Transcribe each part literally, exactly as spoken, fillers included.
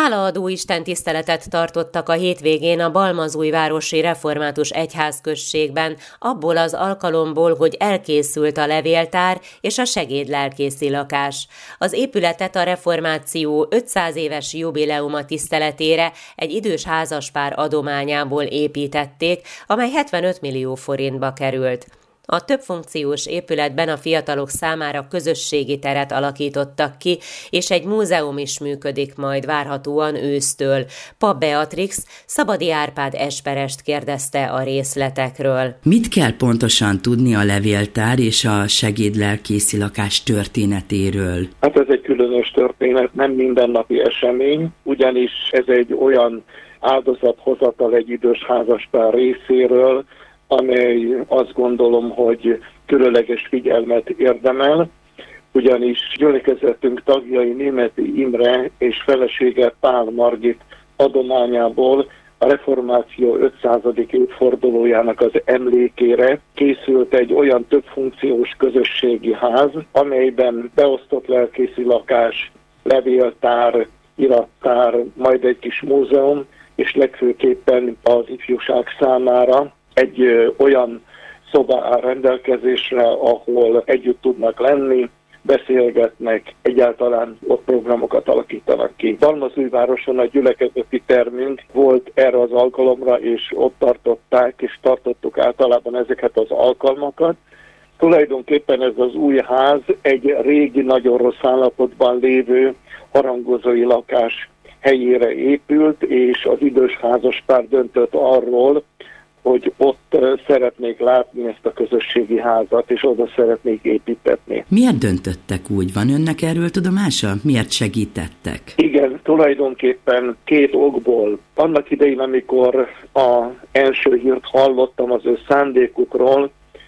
Hálaadó istentiszteletet tartottak a hétvégén a Balmazújvárosi Református Egyházközségben, abból az alkalomból, hogy elkészült a levéltár és a segédlelkészi lakás. Az épületet a reformáció ötszáz éves jubileuma tiszteletére egy idős házaspár adományából építették, amely hetvenöt millió forintba került. A többfunkciós épületben a fiatalok számára közösségi teret alakítottak ki, és egy múzeum is működik majd várhatóan ősztől. Pap Beatrix Szabadi Árpád esperest kérdezte a részletekről. Mit kell pontosan tudni a levéltár és a segédlelkészi lakás történetéről? Hát ez egy különös történet, nem mindennapi esemény, ugyanis ez egy olyan áldozathozatal egy idős házaspár részéről, amely azt gondolom, hogy különleges figyelmet érdemel, ugyanis gyülekezetünk tagjai Németi Imre és felesége Pál Margit adományából a reformáció ötszázadik évfordulójának az emlékére készült egy olyan többfunkciós közösségi ház, amelyben beosztott lelkészi lakás, levéltár, irattár, majd egy kis múzeum, és legfőképpen az ifjúság számára egy ö, olyan szoba áll rendelkezésre, ahol együtt tudnak lenni, beszélgetnek, egyáltalán ott programokat alakítanak ki. Balmazújvároson a gyülekezeti termünk volt erre az alkalomra, és ott tartották, és tartottuk általában ezeket az alkalmakat. Tulajdonképpen ez az új ház egy régi, nagyon rossz állapotban lévő harangozói lakás helyére épült, és az idős házaspár döntött arról, hogy ott szeretnék látni ezt a közösségi házat, és oda szeretnék építetni. Miért döntöttek úgy? Van önnek erről tudomása? Miért segítettek? Igen, tulajdonképpen két okból. Annak idején, amikor az első hírt hallottam az ő szándékukról,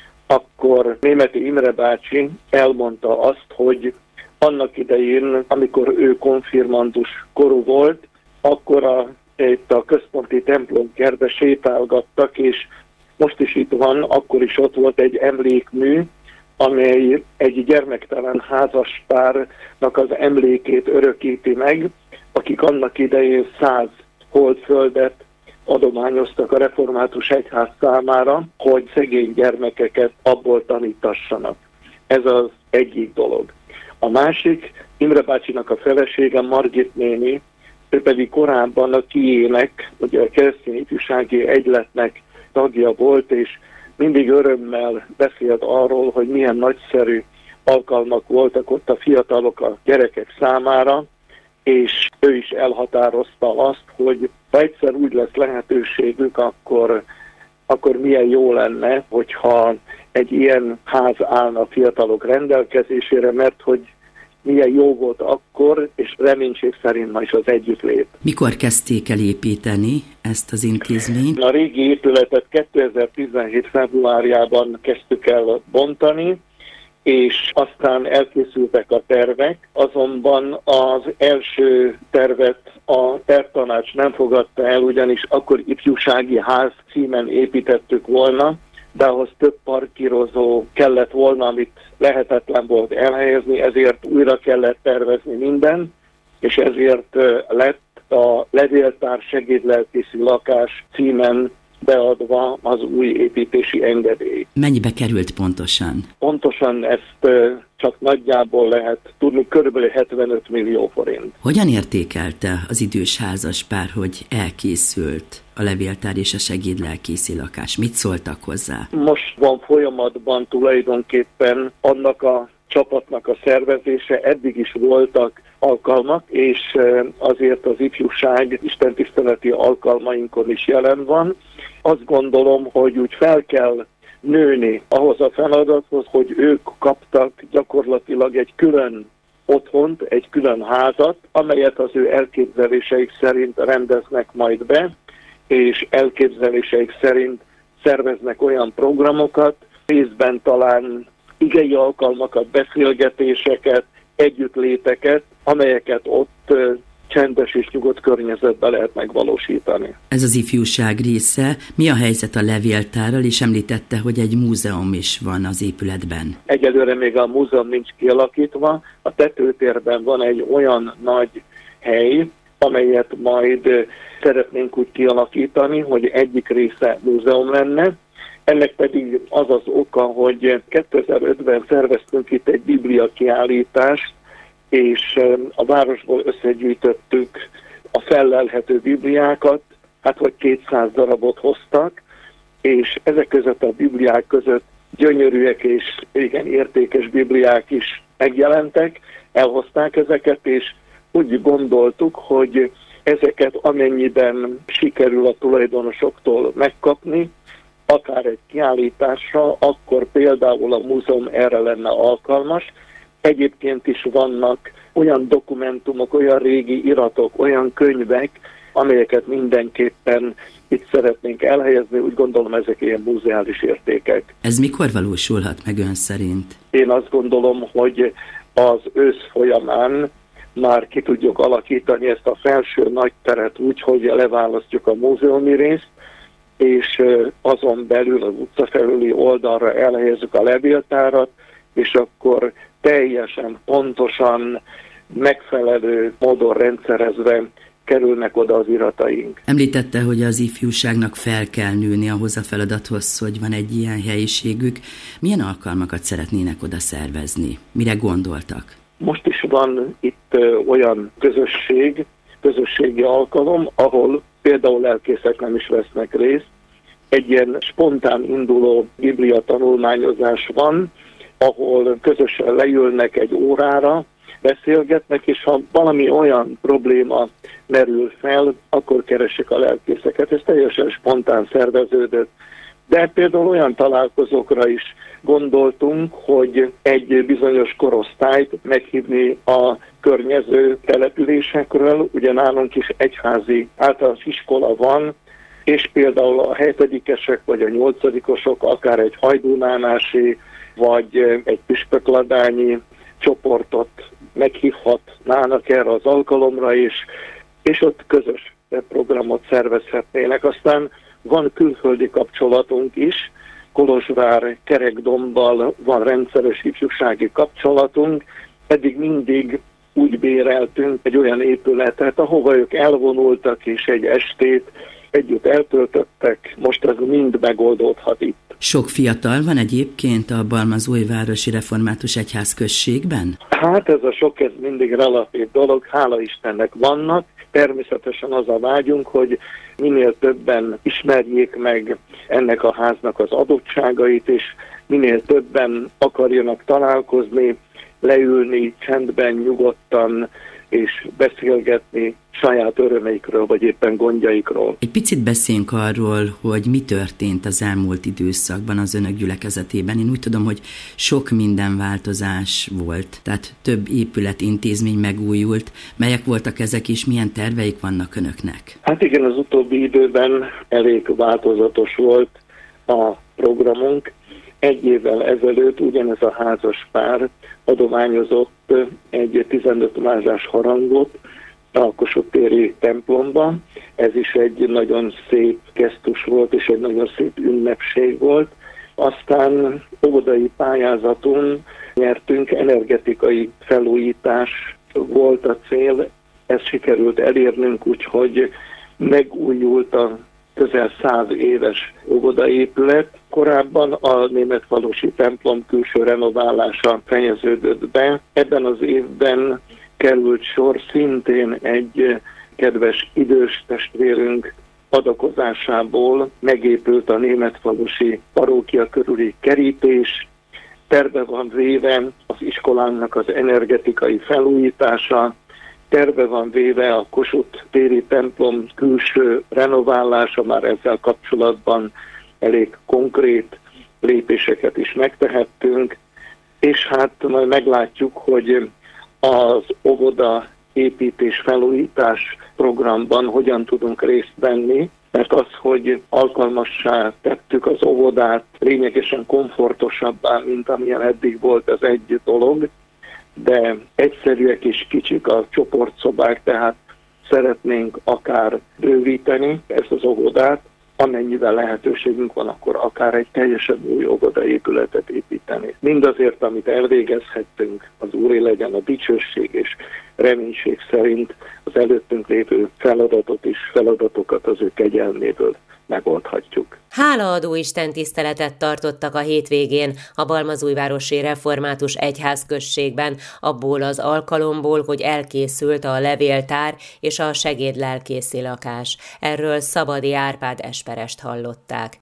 akkor Németi Imre bácsi elmondta azt, hogy annak idején, amikor ő konfirmandus korú volt, akkor a itt a központi templom kertbe sétálgattak, és most is itt van, akkor is ott volt egy emlékmű, amely egy gyermektelen házaspárnak az emlékét örökíti meg, akik annak idején száz holdföldet adományoztak a református egyház számára, hogy szegény gyermekeket abból tanítassanak. Ez az egyik dolog. A másik, Imre bácsinak a felesége, Margit néni, ő pedig korábban a Kiének, ugye a keresztény ifjúsági egyletnek tagja volt, és mindig örömmel beszélt arról, hogy milyen nagyszerű alkalmak voltak ott a fiatalok, a gyerekek számára, és ő is elhatározta azt, hogy ha egyszer úgy lesz lehetőségük, akkor, akkor milyen jó lenne, hogyha egy ilyen ház állna a fiatalok rendelkezésére, mert hogy milyen jó volt akkor, és reménység szerint ma is az együttlét. Mikor kezdték el építeni ezt az intézményt? A régi épületet kétezer-tizenhét februárjában kezdtük el bontani, és aztán elkészültek a tervek, azonban az első tervet a tervtanács nem fogadta el, ugyanis akkor ifjúsági ház címen építettük volna, de ahhoz több parkírozó kellett volna, amit lehetetlen volt elhelyezni, ezért újra kellett tervezni minden, és ezért lett a levéltár segédlelkészi lakás címen beadva az új építési engedély. Mennyibe került pontosan? Pontosan ezt csak nagyjából lehet tudni, körülbelül hetvenöt millió forint. Hogyan értékelte az idős házaspár, hogy elkészült a levéltár és a segédlelkészi lakás? Mit szóltak hozzá? Most van folyamatban tulajdonképpen annak a csapatnak a szervezése, eddig is voltak alkalmak, és azért az ifjúság istentiszteleti alkalmainkon is jelen van. Azt gondolom, hogy úgy fel kell nőni ahhoz a feladathoz, hogy ők kaptak gyakorlatilag egy külön otthont, egy külön házat, amelyet az ő elképzeléseik szerint rendeznek majd be, és elképzeléseik szerint szerveznek olyan programokat, részben talán igei alkalmakat, beszélgetéseket, együttléteket, amelyeket ott csendes és nyugodt környezetben lehet megvalósítani. Ez az ifjúság része. Mi a helyzet a levéltárral, és említette, hogy egy múzeum is van az épületben? Egyelőre még a múzeum nincs kialakítva. A tetőtérben van egy olyan nagy hely, amelyet majd szeretnénk úgy kialakítani, hogy egyik része múzeum lenne. Ennek pedig az az oka, hogy kétezer-ötben szerveztünk itt egy biblia kiállítást, és a városból összegyűjtöttük a fellelhető bibliákat, hát vagy kétszáz darabot hoztak, és ezek között a bibliák között gyönyörűek és igen értékes bibliák is megjelentek, elhozták ezeket, és úgy gondoltuk, hogy ezeket amennyiben sikerül a tulajdonosoktól megkapni, akár egy kiállításra, akkor például a múzeum erre lenne alkalmas. Egyébként is vannak olyan dokumentumok, olyan régi iratok, olyan könyvek, amelyeket mindenképpen itt szeretnénk elhelyezni, úgy gondolom ezek ilyen múzeális értékek. Ez mikor valósulhat meg ön szerint? Én azt gondolom, hogy az ősz folyamán már ki tudjuk alakítani ezt a felső nagy teret úgy, hogy leválasztjuk a múzeumi részt, és azon belül az utca felüli oldalra elhelyezzük a levéltárat, és akkor teljesen pontosan, megfelelő módon rendszerezve kerülnek oda az irataink. Említette, hogy az ifjúságnak fel kell nőni ahhoz a feladathoz, hogy van egy ilyen helyiségük. Milyen alkalmakat szeretnének oda szervezni? Mire gondoltak? Most is van itt olyan közösség, közösségi alkalom, ahol például lelkészek nem is vesznek részt. Egy ilyen spontán induló biblia tanulmányozás van, ahol közösen leülnek egy órára, beszélgetnek, és ha valami olyan probléma merül fel, akkor keresik a lelkészeket. Ez teljesen spontán szerveződött. De például olyan találkozókra is gondoltunk, hogy egy bizonyos korosztályt meghívni a környező településekről. Ugye nálunk is egyházi általános iskola van, és például a hetedikesek vagy a nyolcadikosok akár egy hajdúnánási vagy egy püspökladányi csoportot meghívhatnának erre az alkalomra, és, és ott közös programot szervezhetnének. Aztán van külföldi kapcsolatunk is, Kolozsvár Kerekdombbal van rendszeres ifjúsági kapcsolatunk, eddig mindig úgy béreltünk egy olyan épületet, ahova ők elvonultak, és egy estét együtt eltöltöttek, most ez mind megoldódhat itt. Sok fiatal van egyébként a Balmazújvárosi Református Egyház községben? Hát ez a sok, ez mindig relatív dolog, hála Istennek vannak. Természetesen az a vágyunk, hogy minél többen ismerjék meg ennek a háznak az adottságait, és minél többen akarjanak találkozni, leülni csendben, nyugodtan, és beszélgetni saját örömeikről, vagy éppen gondjaikról. Egy picit beszéljünk arról, hogy mi történt az elmúlt időszakban az önök gyülekezetében. Én úgy tudom, hogy sok minden változás volt, tehát több épület, intézmény megújult. Melyek voltak ezek, és milyen terveik vannak önöknek? Hát igen, az utóbbi időben elég változatos volt a programunk. Egy évvel ezelőtt ugyanez a házas pár adományozott egy tizenöt mázsás harangot a Kossuth-téri templomban. Ez is egy nagyon szép gesztus volt, és egy nagyon szép ünnepség volt. Aztán óvodai pályázaton nyertünk, energetikai felújítás volt a cél. Ezt sikerült elérnünk, úgyhogy megújult a közel száz éves óvodaépület. Korábban a németfalusi templom külső renoválása fejeződött be. Ebben az évben került sor szintén egy kedves idős testvérünk adakozásából, megépült a németfalusi parókia körüli kerítés. Terve van véve az iskolának az energetikai felújítása, terve van véve a Kossuth-téri templom külső renoválása, már ezzel kapcsolatban elég konkrét lépéseket is megtehettünk, és hát majd meglátjuk, hogy az óvoda építés felújítás programban hogyan tudunk részt venni, mert az, hogy alkalmassá tettük az óvodát lényegesen komfortosabbá, mint amilyen eddig volt, az egy dolog, de egyszerűek és kicsik a csoportszobák, tehát szeretnénk akár bővíteni ezt az óvodát, amennyivel lehetőségünk van, akkor akár egy teljesen új óvodaépületet építeni. Mindazért, amit elvégezhettünk, az Úré legyen a dicsőség és reménység szerint az előttünk lévő feladatot és feladatokat az ő kegyelméből megoldhatjuk. Hálaadó istentiszteletet tartottak a hétvégén a Balmazújvárosi Református Egyházközségben, abból az alkalomból, hogy elkészült a levéltár és a segédlelkészi lakás. Erről Szabadi Árpád esperest hallották.